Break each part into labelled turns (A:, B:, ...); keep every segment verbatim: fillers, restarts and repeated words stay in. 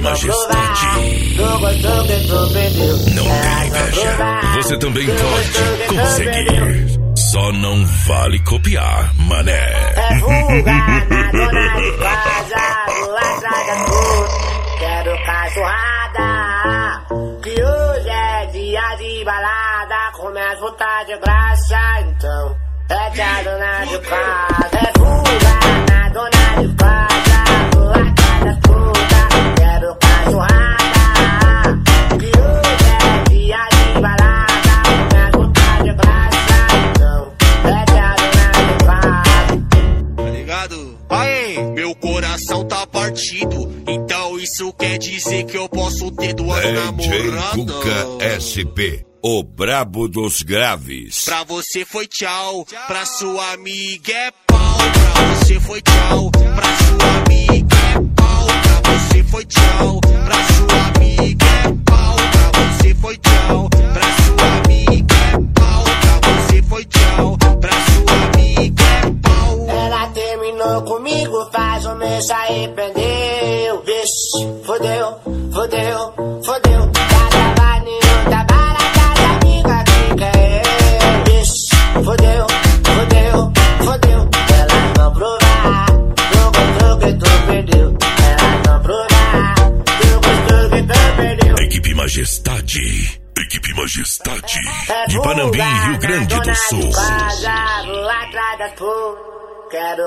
A: Majestade. Não tem inveja. Você também pode conseguir. Só não vale copiar, mané.
B: É vulga na dona de casa, vou atrás da flor. Quero cachorrada, que hoje é dia de balada. Começa a voltar de graça, então é que a dona de casa. É vulga na dona de casa, vou atrás da flor. Quero cachorrada, que hoje é dia de balada. Começa a voltar de graça, então é que a dona de casa.
C: Tá ligado? Aê, meu coração tá partido, então isso quer dizer que eu posso ter duas namoradas.
A: Cuca S P, o brabo dos graves.
C: Pra você foi tchau, pra sua amiga é pau. Pra você foi tchau, pra sua amiga é pau. Pra você foi tchau, pra sua amiga é pau. Pra você foi tchau, pra sua amiga é pau. Pra você foi tchau, pra sua amiga é pau.
B: Ela terminou comigo, faz um mês se arrependeu. Vixe, fodeu, fodeu, fodeu. Já tava nenhum, tá barata de amiga que quer eu. Vixe, fodeu, fodeu, fodeu. Elas vão provar, tu gostou que tu perdeu. Elas vão provar, tu gostou que tu perdeu.
A: Equipe Majestade. Equipe Majestade. De Panambi, Rio Grande do Sul.
B: Casa, vou atrás das flores. Quero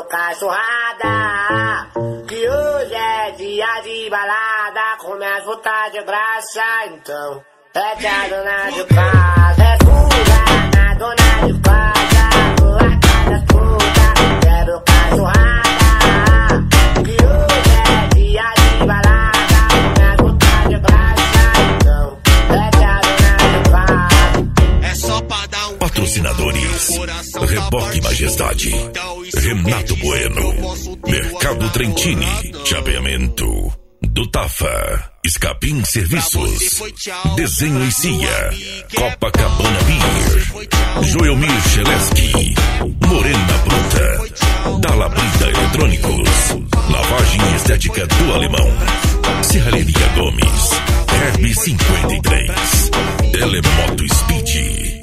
B: cachorrada, que hoje é dia de balada. Começa a voltar de graça, então é que a dona de casa. É fuga na dona de casa, vou atrás das frutas. Quero cachorrada, que hoje é dia de balada. Começa a voltar de graça, então é que a dona de casa.
C: É só pra dar um
A: patrocinadores: Reboque Majestade, Renato Bueno, Mercado Trentini, Chapeamento, do Tafa, Escapim Serviços, Desenho e Cia, Copacabana Beer, Joelmir Cheleski, Morena Bruta, Dalabrida Eletrônicos, Lavagem Estética do Alemão, Serralheria Gomes, Herb cinquenta e três, Telemoto Speed.